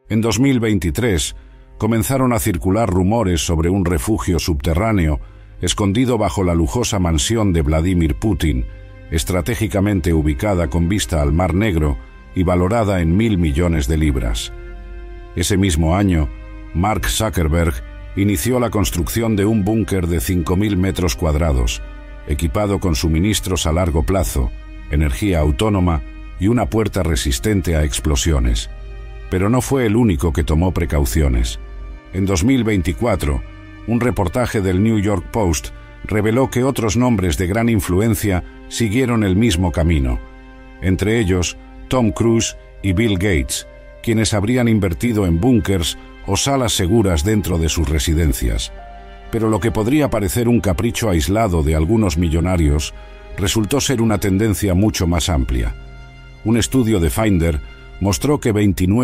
En 2023 comenzaron a circular rumores sobre un refugio subterráneo escondido bajo la lujosa mansión de Vladimir Putin, estratégicamente ubicada con vista al Mar Negro y valorada en 1.000 millones de libras. Ese mismo año, Mark Zuckerberg inició la construcción de un búnker de 5.000 metros cuadrados, equipado con suministros a largo plazo, energía autónoma y una puerta resistente a explosiones. Pero no fue el único que tomó precauciones. En 2024, un reportaje del New York Post reveló que otros nombres de gran influencia siguieron el mismo camino, entre ellos Tom Cruise y Bill Gates, quienes habrían invertido en búnkers o salas seguras dentro de sus residencias. Pero lo que podría parecer un capricho aislado de algunos millonarios resultó ser una tendencia mucho más amplia. Un estudio de Finder mostró que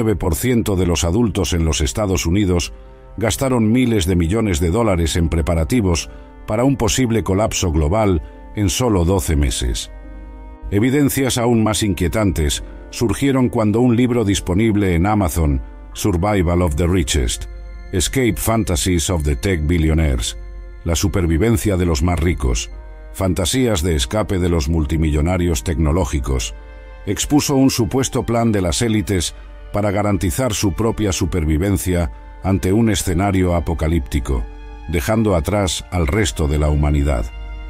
29% de los adultos en los Estados Unidos gastaron miles de millones de dólares en preparativos para un posible colapso global en solo 12 meses. Evidencias aún más inquietantes surgieron cuando un libro disponible en Amazon, Survival of the Richest, Escape Fantasies of the Tech Billionaires, la supervivencia de los más ricos, fantasías de escape de los multimillonarios tecnológicos, expuso un supuesto plan de las élites para garantizar su propia supervivencia ante un escenario apocalíptico, dejando atrás al resto de la humanidad.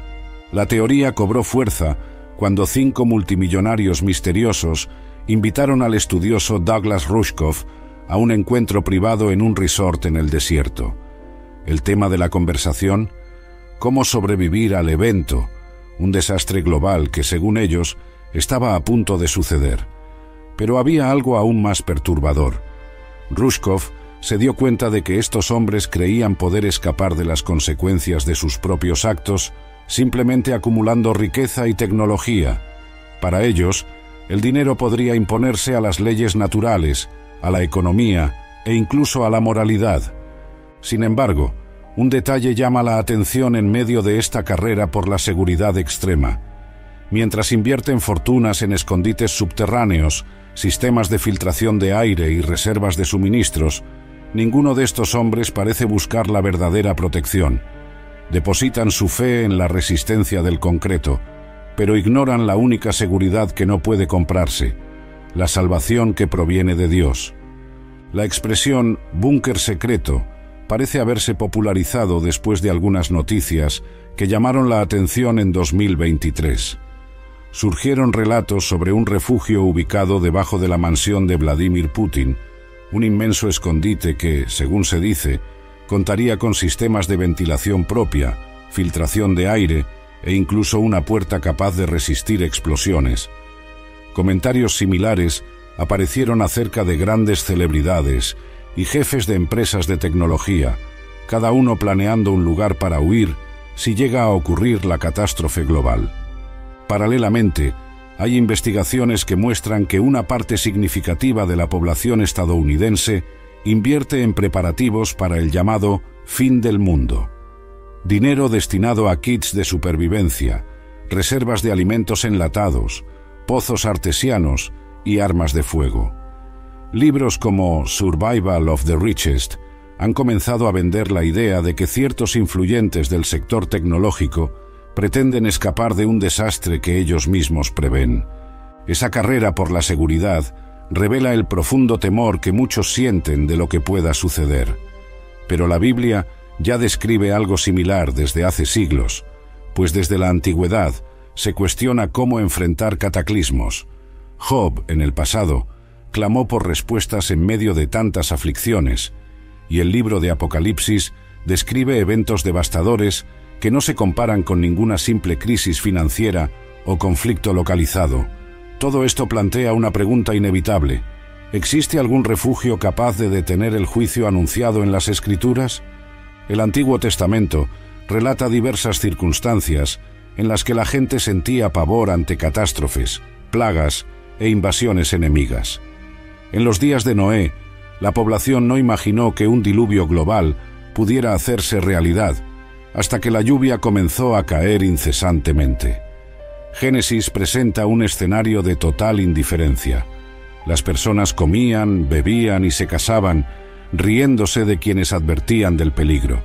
La teoría cobró fuerza cuando 5 multimillonarios misteriosos invitaron al estudioso Douglas Rushkoff a un encuentro privado en un resort en el desierto. El tema de la conversación: cómo sobrevivir al evento, un desastre global que, según ellos, estaba a punto de suceder. Pero había algo aún más perturbador. Rushkoff se dio cuenta de que estos hombres creían poder escapar de las consecuencias de sus propios actos simplemente acumulando riqueza y tecnología. Para ellos, el dinero podría imponerse a las leyes naturales, a la economía e incluso a la moralidad. Sin embargo, un detalle llama la atención en medio de esta carrera por la seguridad extrema. Mientras invierten fortunas en escondites subterráneos, sistemas de filtración de aire y reservas de suministros, ninguno de estos hombres parece buscar la verdadera protección. Depositan su fe en la resistencia del concreto, pero ignoran la única seguridad que no puede comprarse, la salvación que proviene de Dios. La expresión búnker secreto parece haberse popularizado después de algunas noticias que llamaron la atención en 2023. Surgieron relatos sobre un refugio ubicado debajo de la mansión de Vladimir Putin, un inmenso escondite que, según se dice, contaría con sistemas de ventilación propia, filtración de aire e incluso una puerta capaz de resistir explosiones. Comentarios similares aparecieron acerca de grandes celebridades y jefes de empresas de tecnología, cada uno planeando un lugar para huir si llega a ocurrir la catástrofe global. Paralelamente, hay investigaciones que muestran que una parte significativa de la población estadounidense invierte en preparativos para el llamado fin del mundo. Dinero destinado a kits de supervivencia, reservas de alimentos enlatados, pozos artesianos y armas de fuego. Libros como Survival of the Richest han comenzado a vender la idea de que ciertos influyentes del sector tecnológico pretenden escapar de un desastre que ellos mismos prevén. Esa carrera por la seguridad revela el profundo temor que muchos sienten de lo que pueda suceder. Pero la Biblia ya describe algo similar desde hace siglos, pues desde la antigüedad se cuestiona cómo enfrentar cataclismos. Job, en el pasado, clamó por respuestas en medio de tantas aflicciones, y el libro de Apocalipsis describe eventos devastadores que no se comparan con ninguna simple crisis financiera o conflicto localizado. Todo esto plantea una pregunta inevitable. ¿Existe algún refugio capaz de detener el juicio anunciado en las Escrituras? El Antiguo Testamento relata diversas circunstancias en las que la gente sentía pavor ante catástrofes, plagas e invasiones enemigas. En los días de Noé, la población no imaginó que un diluvio global pudiera hacerse realidad, hasta que la lluvia comenzó a caer incesantemente. Génesis presenta un escenario de total indiferencia. Las personas comían, bebían y se casaban, riéndose de quienes advertían del peligro.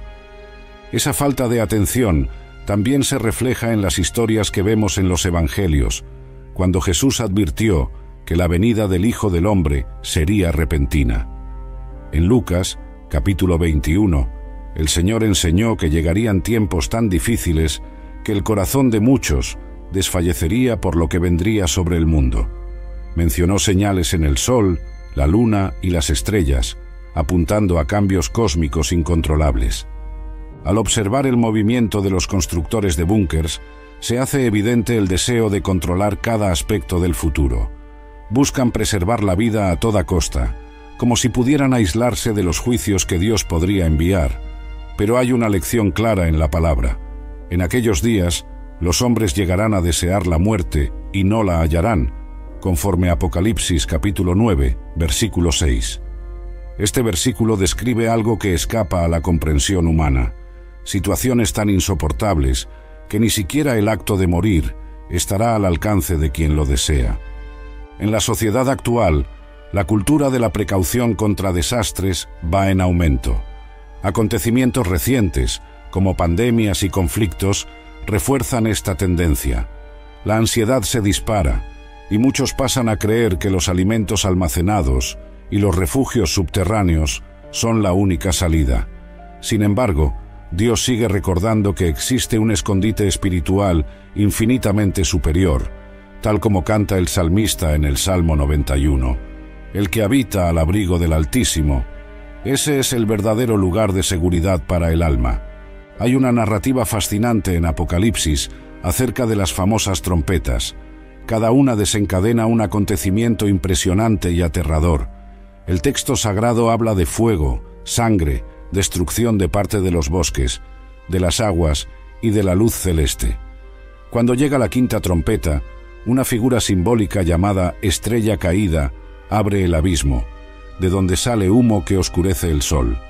Esa falta de atención también se refleja en las historias que vemos en los Evangelios, cuando Jesús advirtió que la venida del Hijo del Hombre sería repentina. En Lucas, capítulo 21, el Señor enseñó que llegarían tiempos tan difíciles que el corazón de muchos desfallecería por lo que vendría sobre el mundo. Mencionó señales en el sol, la luna y las estrellas, apuntando a cambios cósmicos incontrolables. Al observar el movimiento de los constructores de búnkers, se hace evidente el deseo de controlar cada aspecto del futuro. Buscan preservar la vida a toda costa, como si pudieran aislarse de los juicios que Dios podría enviar. Pero hay una lección clara en la palabra. En aquellos días, los hombres llegarán a desear la muerte y no la hallarán, conforme Apocalipsis capítulo 9, versículo 6. Este versículo describe algo que escapa a la comprensión humana, situaciones tan insoportables que ni siquiera el acto de morir estará al alcance de quien lo desea. En la sociedad actual, la cultura de la precaución contra desastres va en aumento. Acontecimientos recientes, como pandemias y conflictos, refuerzan esta tendencia. La ansiedad se dispara, y muchos pasan a creer que los alimentos almacenados y los refugios subterráneos son la única salida. Sin embargo, Dios sigue recordando que existe un escondite espiritual infinitamente superior, tal como canta el salmista en el Salmo 91. El que habita al abrigo del Altísimo, ese es el verdadero lugar de seguridad para el alma. Hay una narrativa fascinante en Apocalipsis acerca de las famosas trompetas. Cada una desencadena un acontecimiento impresionante y aterrador. El texto sagrado habla de fuego, sangre, destrucción de parte de los bosques, de las aguas y de la luz celeste. Cuando llega la quinta trompeta, una figura simbólica llamada estrella caída abre el abismo, de donde sale humo que oscurece el sol.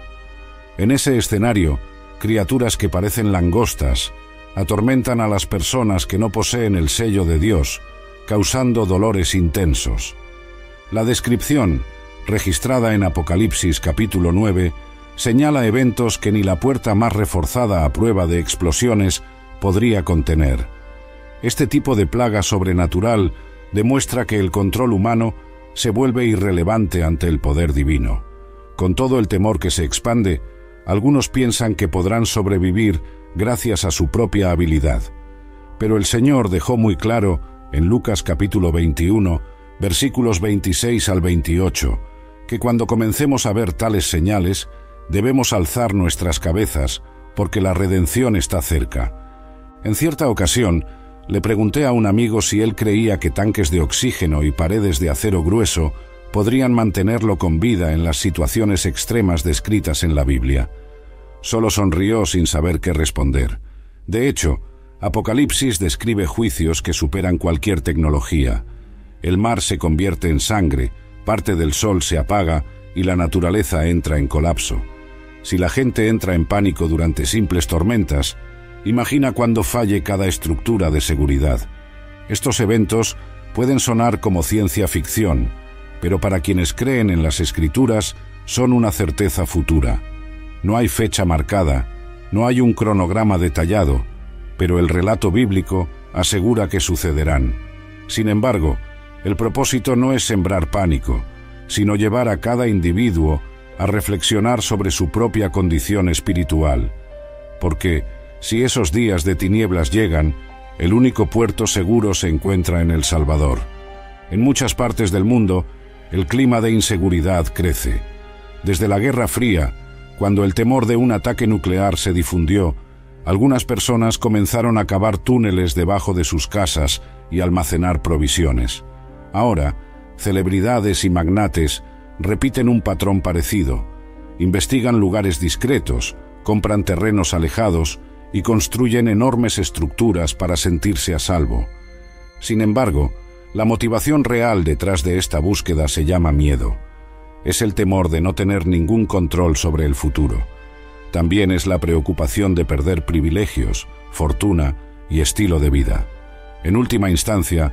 En ese escenario, criaturas que parecen langostas atormentan a las personas que no poseen el sello de Dios, causando dolores intensos. La descripción, registrada en Apocalipsis capítulo 9, señala eventos que ni la puerta más reforzada a prueba de explosiones podría contener. Este tipo de plaga sobrenatural demuestra que el control humano se vuelve irrelevante ante el poder divino. Con todo el temor que se expande, algunos piensan que podrán sobrevivir gracias a su propia habilidad. Pero el Señor dejó muy claro, en Lucas capítulo 21, versículos 26 al 28, que cuando comencemos a ver tales señales, debemos alzar nuestras cabezas, porque la redención está cerca. En cierta ocasión, le pregunté a un amigo si él creía que tanques de oxígeno y paredes de acero grueso podrían mantenerlo con vida en las situaciones extremas descritas en la Biblia. Solo sonrió sin saber qué responder. De hecho, Apocalipsis describe juicios que superan cualquier tecnología. El mar se convierte en sangre, parte del sol se apaga y la naturaleza entra en colapso. Si la gente entra en pánico durante simples tormentas, imagina cuando falle cada estructura de seguridad. Estos eventos pueden sonar como ciencia ficción, pero para quienes creen en las Escrituras son una certeza futura. No hay fecha marcada, no hay un cronograma detallado, pero el relato bíblico asegura que sucederán. Sin embargo, el propósito no es sembrar pánico, sino llevar a cada individuo a reflexionar sobre su propia condición espiritual. Porque, si esos días de tinieblas llegan, el único puerto seguro se encuentra en el Salvador. En muchas partes del mundo, el clima de inseguridad crece. Desde la Guerra Fría, cuando el temor de un ataque nuclear se difundió, algunas personas comenzaron a cavar túneles debajo de sus casas y almacenar provisiones. Ahora, celebridades y magnates repiten un patrón parecido. Investigan lugares discretos, compran terrenos alejados y construyen enormes estructuras para sentirse a salvo. Sin embargo, la motivación real detrás de esta búsqueda se llama miedo. Es el temor de no tener ningún control sobre el futuro. También es la preocupación de perder privilegios, fortuna y estilo de vida. En última instancia,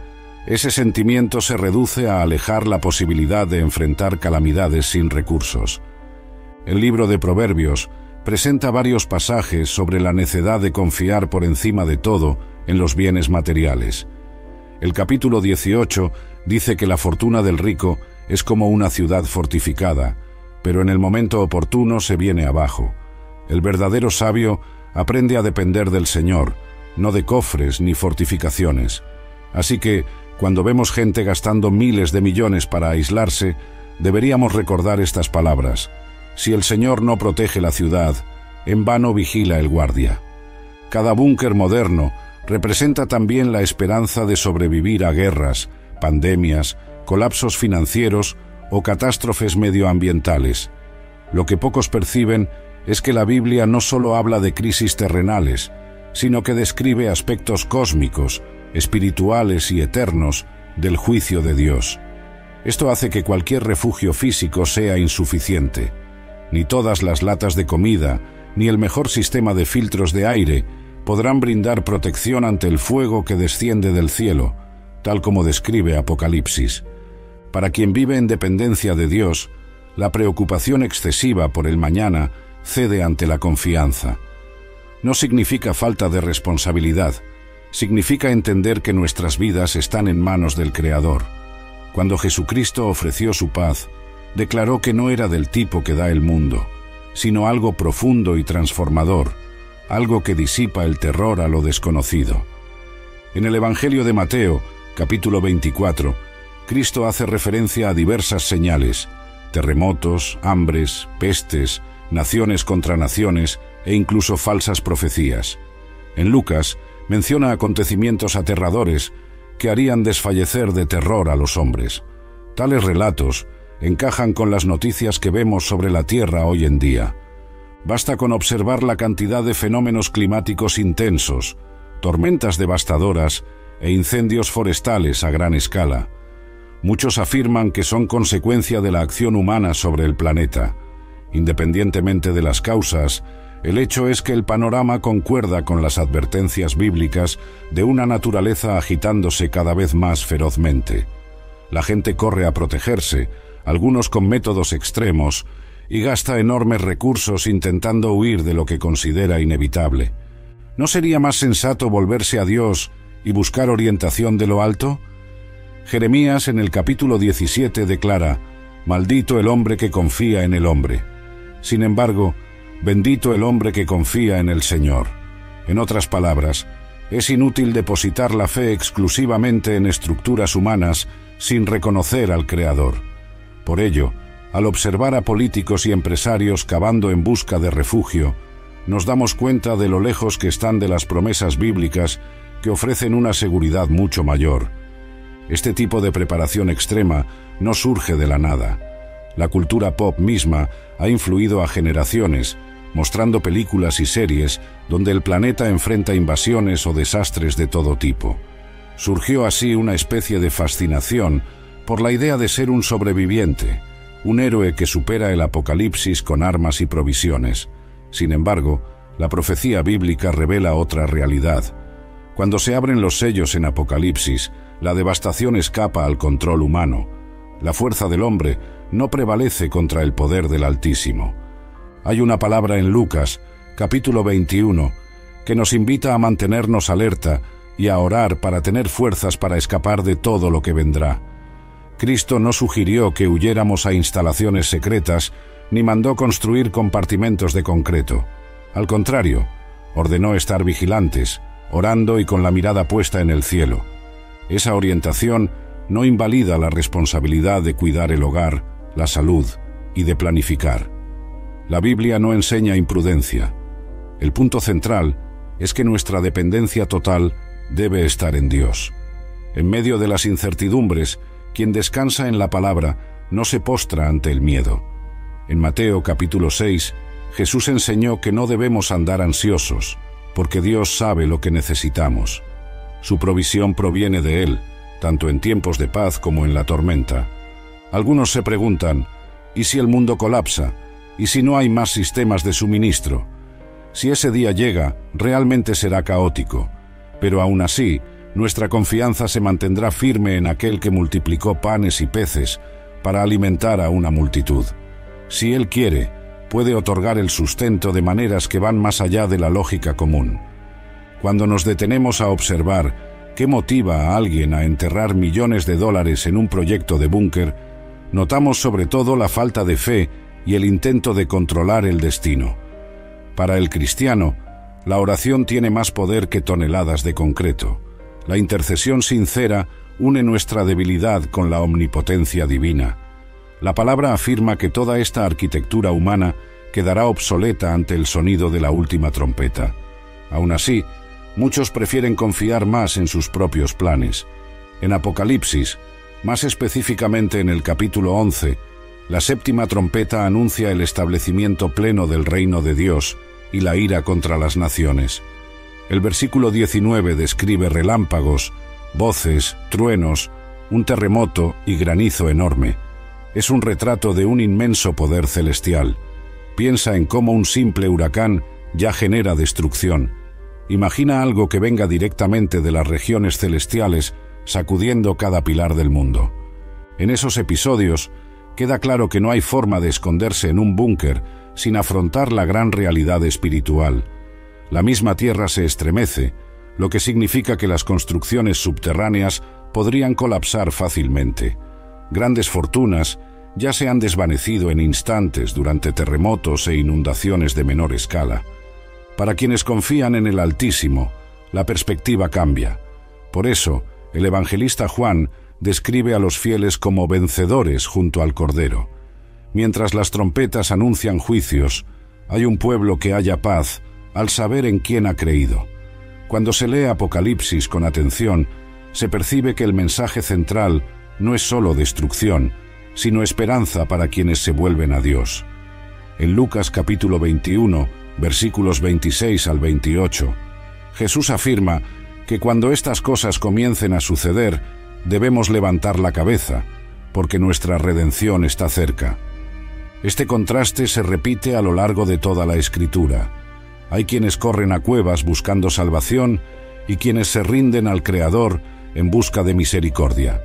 Ese sentimiento se reduce a alejar la posibilidad de enfrentar calamidades sin recursos. El libro de Proverbios presenta varios pasajes sobre la necedad de confiar por encima de todo en los bienes materiales. El capítulo 18 dice que la fortuna del rico es como una ciudad fortificada, pero en el momento oportuno se viene abajo. El verdadero sabio aprende a depender del Señor, no de cofres ni fortificaciones. Así que, cuando vemos gente gastando miles de millones para aislarse, deberíamos recordar estas palabras: si el Señor no protege la ciudad, en vano vigila el guardia. Cada búnker moderno representa también la esperanza de sobrevivir a guerras, pandemias, colapsos financieros o catástrofes medioambientales. Lo que pocos perciben es que la Biblia no solo habla de crisis terrenales, sino que describe aspectos cósmicos, espirituales y eternos del juicio de Dios. Esto hace que cualquier refugio físico sea insuficiente. Ni todas las latas de comida, ni el mejor sistema de filtros de aire podrán brindar protección ante el fuego que desciende del cielo, tal como describe Apocalipsis. Para quien vive en dependencia de Dios, la preocupación excesiva por el mañana cede ante la confianza. No significa falta de responsabilidad, significa entender que nuestras vidas están en manos del Creador. Cuando Jesucristo ofreció su paz, declaró que no era del tipo que da el mundo, sino algo profundo y transformador, algo que disipa el terror a lo desconocido. En el Evangelio de Mateo, capítulo 24, Cristo hace referencia a diversas señales: terremotos, hambres, pestes, naciones contra naciones e incluso falsas profecías. En Lucas menciona acontecimientos aterradores que harían desfallecer de terror a los hombres. Tales relatos encajan con las noticias que vemos sobre la Tierra hoy en día. Basta con observar la cantidad de fenómenos climáticos intensos, tormentas devastadoras e incendios forestales a gran escala. Muchos afirman que son consecuencia de la acción humana sobre el planeta. Independientemente de las causas, el hecho es que el panorama concuerda con las advertencias bíblicas de una naturaleza agitándose cada vez más ferozmente. La gente corre a protegerse, algunos con métodos extremos, y gasta enormes recursos intentando huir de lo que considera inevitable. ¿No sería más sensato volverse a Dios y buscar orientación de lo alto? Jeremías en el capítulo 17 declara: «Maldito el hombre que confía en el hombre». Sin embargo, bendito el hombre que confía en el Señor. En otras palabras, es inútil depositar la fe exclusivamente en estructuras humanas sin reconocer al Creador. Por ello, al observar a políticos y empresarios cavando en busca de refugio, nos damos cuenta de lo lejos que están de las promesas bíblicas que ofrecen una seguridad mucho mayor. Este tipo de preparación extrema no surge de la nada. La cultura pop misma ha influido a generaciones, mostrando películas y series donde el planeta enfrenta invasiones o desastres de todo tipo. Surgió así una especie de fascinación por la idea de ser un sobreviviente, un héroe que supera el apocalipsis con armas y provisiones. Sin embargo, la profecía bíblica revela otra realidad. Cuando se abren los sellos en Apocalipsis, la devastación escapa al control humano. La fuerza del hombre no prevalece contra el poder del Altísimo. Hay una palabra en Lucas, capítulo 21, que nos invita a mantenernos alerta y a orar para tener fuerzas para escapar de todo lo que vendrá. Cristo no sugirió que huyéramos a instalaciones secretas, ni mandó construir compartimentos de concreto. Al contrario, ordenó estar vigilantes, orando y con la mirada puesta en el cielo. Esa orientación no invalida la responsabilidad de cuidar el hogar, la salud y de planificar. La Biblia no enseña imprudencia. El punto central es que nuestra dependencia total debe estar en Dios. En medio de las incertidumbres, quien descansa en la palabra no se postra ante el miedo. En Mateo capítulo 6, Jesús enseñó que no debemos andar ansiosos, porque Dios sabe lo que necesitamos. Su provisión proviene de Él, tanto en tiempos de paz como en la tormenta. Algunos se preguntan: ¿y si el mundo colapsa? ¿Y si no hay más sistemas de suministro? Si ese día llega, realmente será caótico, pero aún así, nuestra confianza se mantendrá firme en aquel que multiplicó panes y peces para alimentar a una multitud. Si Él quiere, puede otorgar el sustento de maneras que van más allá de la lógica común. Cuando nos detenemos a observar qué motiva a alguien a enterrar millones de dólares en un proyecto de búnker, notamos sobre todo la falta de fe y el intento de controlar el destino. Para el cristiano, la oración tiene más poder que toneladas de concreto. La intercesión sincera une nuestra debilidad con la omnipotencia divina. La palabra afirma que toda esta arquitectura humana quedará obsoleta ante el sonido de la última trompeta. Aún así, muchos prefieren confiar más en sus propios planes. En Apocalipsis, más específicamente en el capítulo 11, la séptima trompeta anuncia el establecimiento pleno del reino de Dios y la ira contra las naciones. El versículo 19 describe relámpagos, voces, truenos, un terremoto y granizo enorme. Es un retrato de un inmenso poder celestial. Piensa en cómo un simple huracán ya genera destrucción. Imagina algo que venga directamente de las regiones celestiales, sacudiendo cada pilar del mundo. En esos episodios, queda claro que no hay forma de esconderse en un búnker sin afrontar la gran realidad espiritual. La misma tierra se estremece, lo que significa que las construcciones subterráneas podrían colapsar fácilmente. Grandes fortunas ya se han desvanecido en instantes durante terremotos e inundaciones de menor escala. Para quienes confían en el Altísimo, la perspectiva cambia. Por eso, el evangelista Juan describe a los fieles como vencedores junto al Cordero. Mientras las trompetas anuncian juicios, hay un pueblo que halla paz al saber en quién ha creído. Cuando se lee Apocalipsis con atención, se percibe que el mensaje central no es solo destrucción, sino esperanza para quienes se vuelven a Dios. En Lucas capítulo 21, versículos 26 al 28, Jesús afirma que cuando estas cosas comiencen a suceder, debemos levantar la cabeza, porque nuestra redención está cerca. Este contraste se repite a lo largo de toda la Escritura. Hay quienes corren a cuevas buscando salvación y quienes se rinden al Creador en busca de misericordia.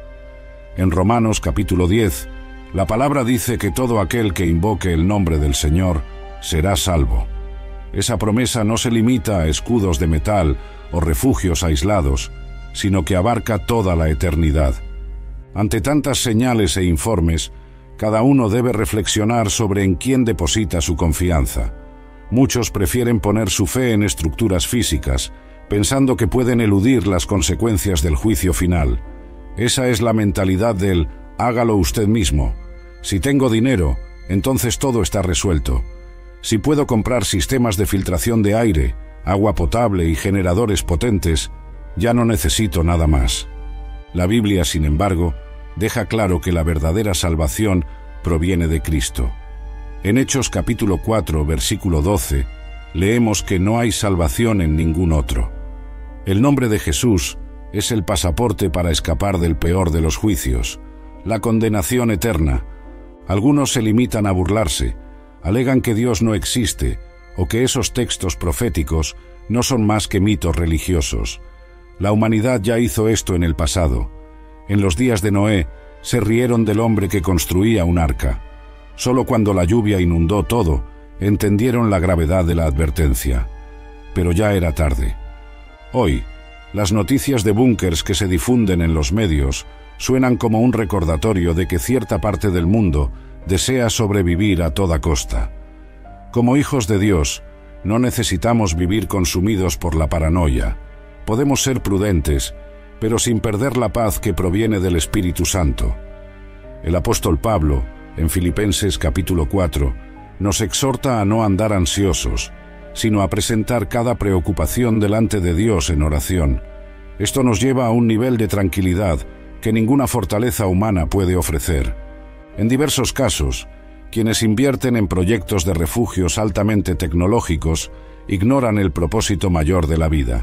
En Romanos capítulo 10, la palabra dice que todo aquel que invoque el nombre del Señor será salvo. Esa promesa no se limita a escudos de metal o refugios aislados, sino que abarca toda la eternidad. Ante tantas señales e informes, cada uno debe reflexionar sobre en quién deposita su confianza. Muchos prefieren poner su fe en estructuras físicas, pensando que pueden eludir las consecuencias del juicio final. Esa es la mentalidad del hágalo usted mismo. Si tengo dinero, entonces todo está resuelto. Si puedo comprar sistemas de filtración de aire, agua potable y generadores potentes, ya no necesito nada más. La Biblia, sin embargo, deja claro que la verdadera salvación proviene de Cristo. En Hechos capítulo 4, versículo 12, leemos que no hay salvación en ningún otro. El nombre de Jesús es el pasaporte para escapar del peor de los juicios, la condenación eterna. Algunos se limitan a burlarse, alegan que Dios no existe o que esos textos proféticos no son más que mitos religiosos. La humanidad ya hizo esto en el pasado. En los días de Noé, se rieron del hombre que construía un arca. Solo cuando la lluvia inundó todo, entendieron la gravedad de la advertencia. Pero ya era tarde. Hoy, las noticias de búnkers que se difunden en los medios suenan como un recordatorio de que cierta parte del mundo desea sobrevivir a toda costa. Como hijos de Dios, no necesitamos vivir consumidos por la paranoia. Podemos ser prudentes, pero sin perder la paz que proviene del Espíritu Santo. El apóstol Pablo, en Filipenses capítulo 4, nos exhorta a no andar ansiosos, sino a presentar cada preocupación delante de Dios en oración. Esto nos lleva a un nivel de tranquilidad que ninguna fortaleza humana puede ofrecer. En diversos casos, quienes invierten en proyectos de refugios altamente tecnológicos ignoran el propósito mayor de la vida.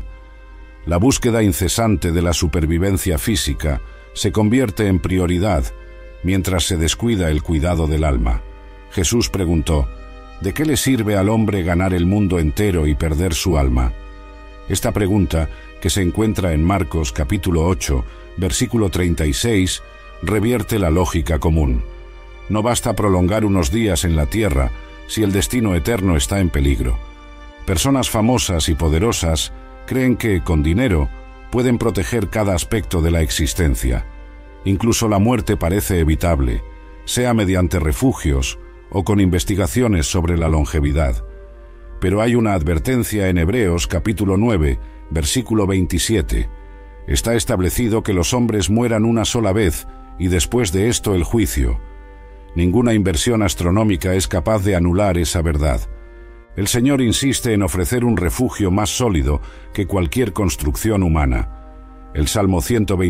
La búsqueda incesante de la supervivencia física se convierte en prioridad, mientras se descuida el cuidado del alma. Jesús preguntó, ¿de qué le sirve al hombre ganar el mundo entero y perder su alma? Esta pregunta que se encuentra en Marcos capítulo 8, versículo 36, revierte la lógica común. No basta prolongar unos días en la tierra si el destino eterno está en peligro. Personas famosas y poderosas creen que, con dinero, pueden proteger cada aspecto de la existencia. Incluso la muerte parece evitable, sea mediante refugios o con investigaciones sobre la longevidad. Pero hay una advertencia en Hebreos capítulo 9, versículo 27. Está establecido que los hombres mueran una sola vez y después de esto el juicio. Ninguna inversión astronómica es capaz de anular esa verdad. El Señor insiste en ofrecer un refugio más sólido que cualquier construcción humana. El Salmo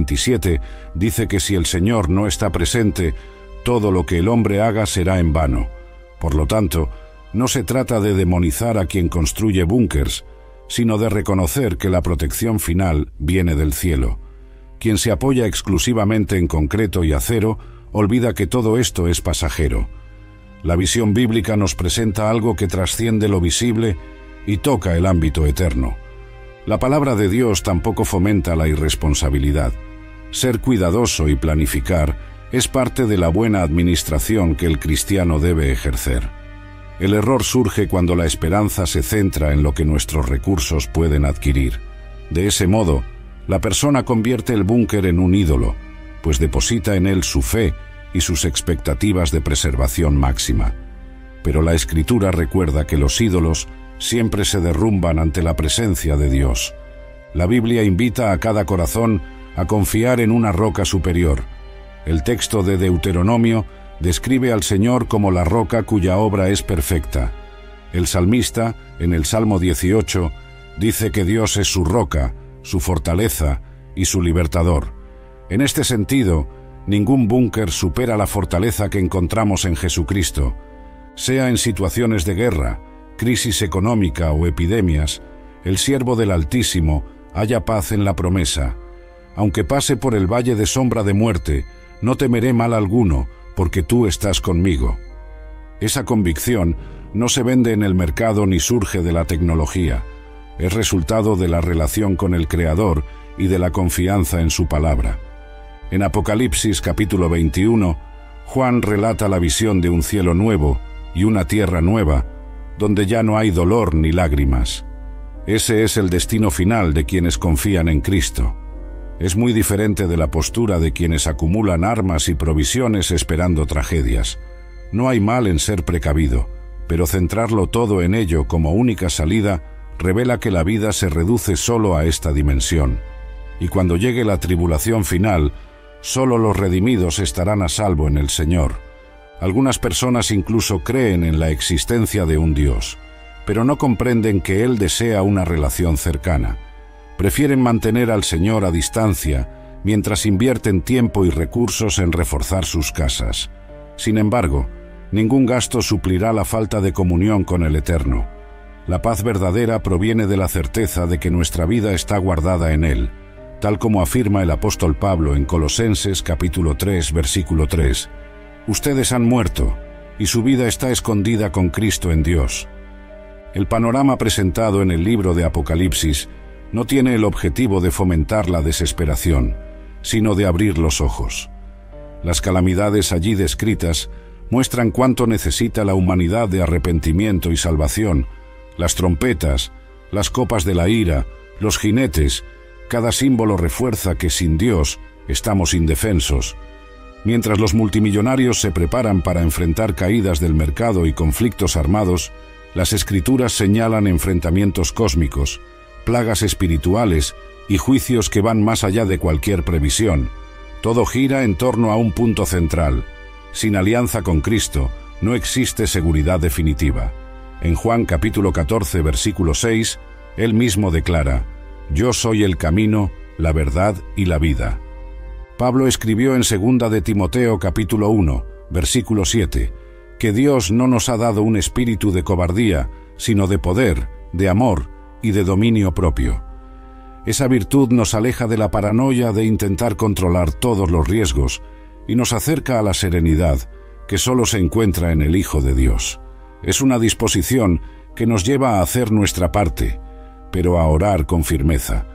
127 dice que si el Señor no está presente, todo lo que el hombre haga será en vano. Por lo tanto, no se trata de demonizar a quien construye búnkers, sino de reconocer que la protección final viene del cielo. Quien se apoya exclusivamente en concreto y acero, olvida que todo esto es pasajero. La visión bíblica nos presenta algo que trasciende lo visible y toca el ámbito eterno. La palabra de Dios tampoco fomenta la irresponsabilidad. Ser cuidadoso y planificar es parte de la buena administración que el cristiano debe ejercer. El error surge cuando la esperanza se centra en lo que nuestros recursos pueden adquirir. De ese modo, la persona convierte el búnker en un ídolo, pues deposita en él su fe y sus expectativas de preservación máxima. Pero la Escritura recuerda que los ídolos siempre se derrumban ante la presencia de Dios. La Biblia invita a cada corazón a confiar en una roca superior. El texto de Deuteronomio describe al Señor como la roca cuya obra es perfecta. El salmista, en el Salmo 18, dice que Dios es su roca, su fortaleza y su libertador. En este sentido, ningún búnker supera la fortaleza que encontramos en Jesucristo. Sea en situaciones de guerra, crisis económica o epidemias, el siervo del Altísimo halla paz en la promesa. Aunque pase por el valle de sombra de muerte, no temeré mal alguno, porque tú estás conmigo. Esa convicción no se vende en el mercado ni surge de la tecnología. Es resultado de la relación con el Creador y de la confianza en su palabra. En Apocalipsis capítulo 21, Juan relata la visión de un cielo nuevo y una tierra nueva, donde ya no hay dolor ni lágrimas. Ese es el destino final de quienes confían en Cristo. Es muy diferente de la postura de quienes acumulan armas y provisiones esperando tragedias. No hay mal en ser precavido, pero centrarlo todo en ello como única salida revela que la vida se reduce solo a esta dimensión. Y cuando llegue la tribulación final, solo los redimidos estarán a salvo en el Señor. Algunas personas incluso creen en la existencia de un Dios, pero no comprenden que Él desea una relación cercana. Prefieren mantener al Señor a distancia, mientras invierten tiempo y recursos en reforzar sus casas. Sin embargo, ningún gasto suplirá la falta de comunión con el Eterno. La paz verdadera proviene de la certeza de que nuestra vida está guardada en Él, tal como afirma el apóstol Pablo en Colosenses capítulo 3, versículo 3. Ustedes han muerto, y su vida está escondida con Cristo en Dios. El panorama presentado en el libro de Apocalipsis no tiene el objetivo de fomentar la desesperación, sino de abrir los ojos. Las calamidades allí descritas muestran cuánto necesita la humanidad de arrepentimiento y salvación. Las trompetas, las copas de la ira, los jinetes, cada símbolo refuerza que sin Dios estamos indefensos. Mientras los multimillonarios se preparan para enfrentar caídas del mercado y conflictos armados, las Escrituras señalan enfrentamientos cósmicos, plagas espirituales y juicios que van más allá de cualquier previsión. Todo gira en torno a un punto central. Sin alianza con Cristo, no existe seguridad definitiva. En Juan capítulo 14, versículo 6, Él mismo declara: «Yo soy el camino, la verdad y la vida». Pablo escribió en 2 de Timoteo capítulo 1, versículo 7, que Dios no nos ha dado un espíritu de cobardía, sino de poder, de amor y de dominio propio. Esa virtud nos aleja de la paranoia de intentar controlar todos los riesgos y nos acerca a la serenidad que solo se encuentra en el Hijo de Dios. Es una disposición que nos lleva a hacer nuestra parte, pero a orar con firmeza,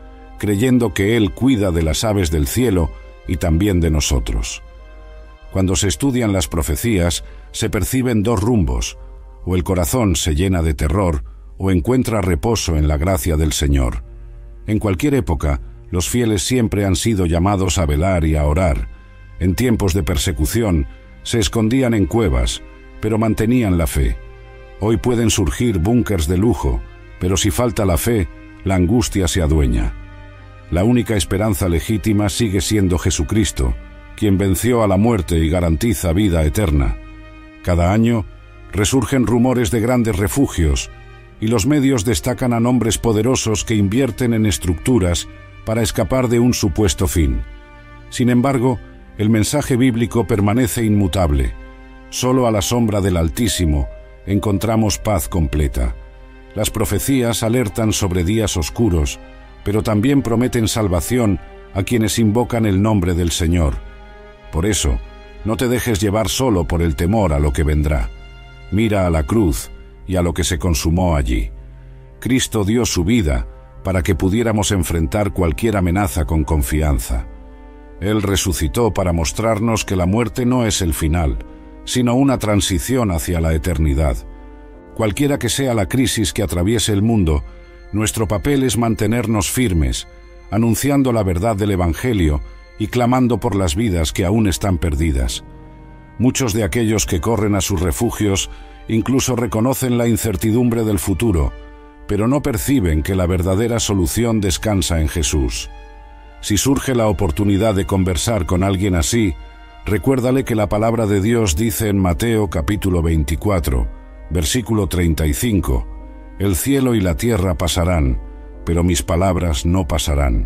creyendo que Él cuida de las aves del cielo y también de nosotros. Cuando se estudian las profecías, se perciben dos rumbos: o el corazón se llena de terror, o encuentra reposo en la gracia del Señor. En cualquier época, los fieles siempre han sido llamados a velar y a orar. En tiempos de persecución, se escondían en cuevas, pero mantenían la fe. Hoy pueden surgir búnkers de lujo, pero si falta la fe, la angustia se adueña. La única esperanza legítima sigue siendo Jesucristo, quien venció a la muerte y garantiza vida eterna. Cada año resurgen rumores de grandes refugios, y los medios destacan a nombres poderosos que invierten en estructuras para escapar de un supuesto fin. Sin embargo, el mensaje bíblico permanece inmutable. Solo a la sombra del Altísimo encontramos paz completa. Las profecías alertan sobre días oscuros, pero también prometen salvación a quienes invocan el nombre del Señor. Por eso, no te dejes llevar solo por el temor a lo que vendrá. Mira a la cruz y a lo que se consumó allí. Cristo dio su vida para que pudiéramos enfrentar cualquier amenaza con confianza. Él resucitó para mostrarnos que la muerte no es el final, sino una transición hacia la eternidad. Cualquiera que sea la crisis que atraviese el mundo, nuestro papel es mantenernos firmes, anunciando la verdad del Evangelio y clamando por las vidas que aún están perdidas. Muchos de aquellos que corren a sus refugios incluso reconocen la incertidumbre del futuro, pero no perciben que la verdadera solución descansa en Jesús. Si surge la oportunidad de conversar con alguien así, recuérdale que la palabra de Dios dice en Mateo capítulo 24, versículo 35, «El cielo y la tierra pasarán, pero mis palabras no pasarán».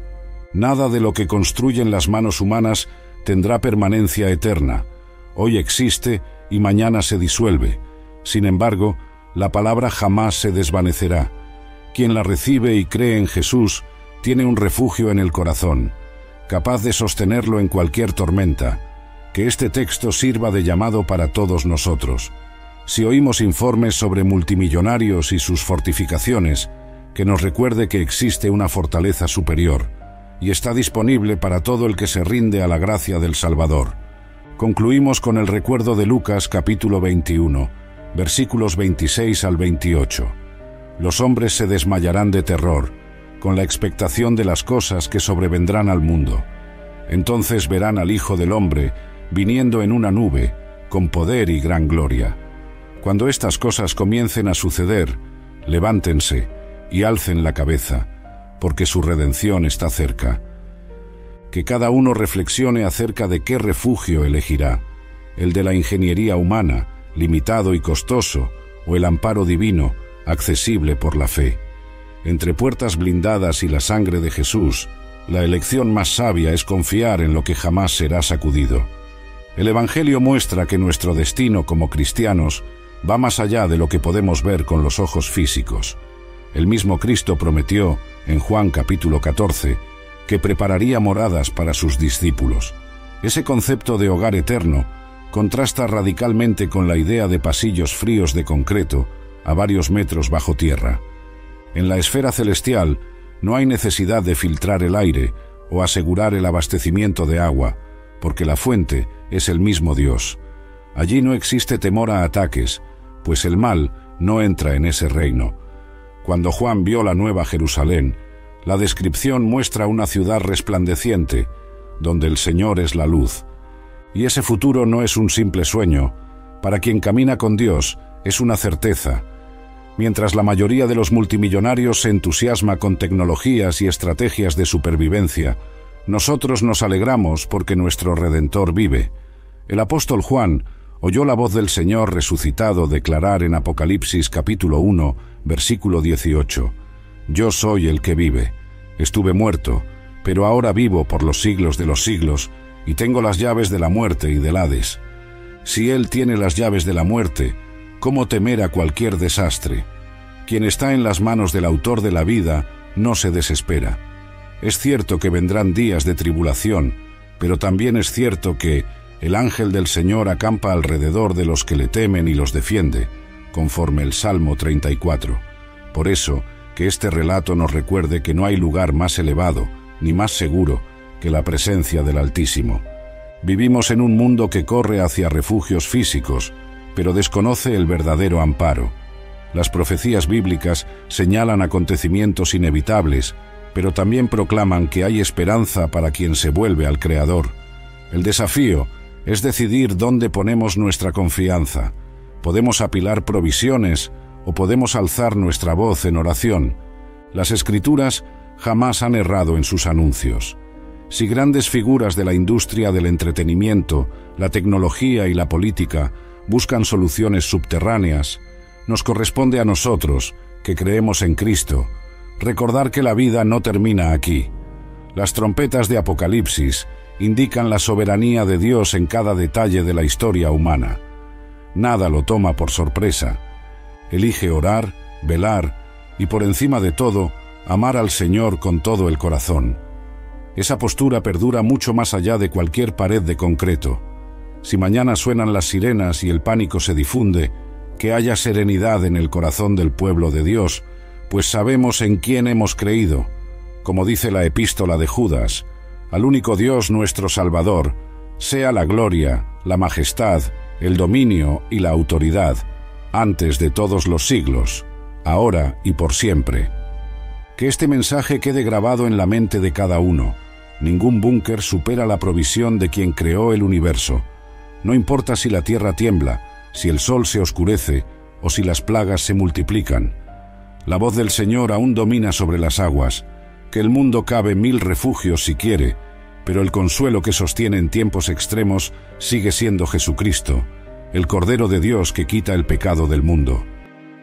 Nada de lo que construyen las manos humanas tendrá permanencia eterna. Hoy existe y mañana se disuelve. Sin embargo, la palabra jamás se desvanecerá. Quien la recibe y cree en Jesús tiene un refugio en el corazón, capaz de sostenerlo en cualquier tormenta. Que este texto sirva de llamado para todos nosotros. Si oímos informes sobre multimillonarios y sus fortificaciones, que nos recuerde que existe una fortaleza superior, y está disponible para todo el que se rinde a la gracia del Salvador. Concluimos con el recuerdo de Lucas capítulo 21, versículos 26 al 28. Los hombres se desmayarán de terror, con la expectación de las cosas que sobrevendrán al mundo. Entonces verán al Hijo del Hombre viniendo en una nube, con poder y gran gloria. Cuando estas cosas comiencen a suceder, levántense y alcen la cabeza, porque su redención está cerca. Que cada uno reflexione acerca de qué refugio elegirá, el de la ingeniería humana, limitado y costoso, o el amparo divino, accesible por la fe. Entre puertas blindadas y la sangre de Jesús, la elección más sabia es confiar en lo que jamás será sacudido. El Evangelio muestra que nuestro destino como cristianos va más allá de lo que podemos ver con los ojos físicos. El mismo Cristo prometió, en Juan capítulo 14, que prepararía moradas para sus discípulos. Ese concepto de hogar eterno contrasta radicalmente con la idea de pasillos fríos de concreto a varios metros bajo tierra. En la esfera celestial no hay necesidad de filtrar el aire o asegurar el abastecimiento de agua, porque la fuente es el mismo Dios. Allí no existe temor a ataques, pues el mal no entra en ese reino. Cuando Juan vio la Nueva Jerusalén, la descripción muestra una ciudad resplandeciente, donde el Señor es la luz. Y ese futuro no es un simple sueño. Para quien camina con Dios, es una certeza. Mientras la mayoría de los multimillonarios se entusiasma con tecnologías y estrategias de supervivencia, nosotros nos alegramos porque nuestro Redentor vive. El apóstol Juan oyó la voz del Señor resucitado declarar en Apocalipsis capítulo 1, versículo 18, «Yo soy el que vive. Estuve muerto, pero ahora vivo por los siglos de los siglos, y tengo las llaves de la muerte y del Hades». Si Él tiene las llaves de la muerte, ¿cómo temer a cualquier desastre? Quien está en las manos del Autor de la vida no se desespera. Es cierto que vendrán días de tribulación, pero también es cierto que el ángel del Señor acampa alrededor de los que le temen y los defiende, conforme el Salmo 34. Por eso, que este relato nos recuerde que no hay lugar más elevado ni más seguro que la presencia del Altísimo. Vivimos en un mundo que corre hacia refugios físicos, pero desconoce el verdadero amparo. Las profecías bíblicas señalan acontecimientos inevitables, pero también proclaman que hay esperanza para quien se vuelve al Creador. El desafío es decidir dónde ponemos nuestra confianza. Podemos apilar provisiones o podemos alzar nuestra voz en oración. Las Escrituras jamás han errado en sus anuncios. Si grandes figuras de la industria del entretenimiento, la tecnología y la política buscan soluciones subterráneas, nos corresponde a nosotros, que creemos en Cristo, recordar que la vida no termina aquí. Las trompetas de Apocalipsis indican la soberanía de Dios en cada detalle de la historia humana. Nada lo toma por sorpresa. Elige orar, velar y, por encima de todo, amar al Señor con todo el corazón. Esa postura perdura mucho más allá de cualquier pared de concreto. Si mañana suenan las sirenas y el pánico se difunde, que haya serenidad en el corazón del pueblo de Dios, pues sabemos en quién hemos creído. Como dice la epístola de Judas, al único Dios nuestro Salvador, sea la gloria, la majestad, el dominio y la autoridad, antes de todos los siglos, ahora y por siempre. Que este mensaje quede grabado en la mente de cada uno. Ningún búnker supera la provisión de quien creó el universo. No importa si la tierra tiembla, si el sol se oscurece o si las plagas se multiplican. La voz del Señor aún domina sobre las aguas. Que el mundo cabe 1000 refugios si quiere, pero el consuelo que sostiene en tiempos extremos sigue siendo Jesucristo, el Cordero de Dios que quita el pecado del mundo.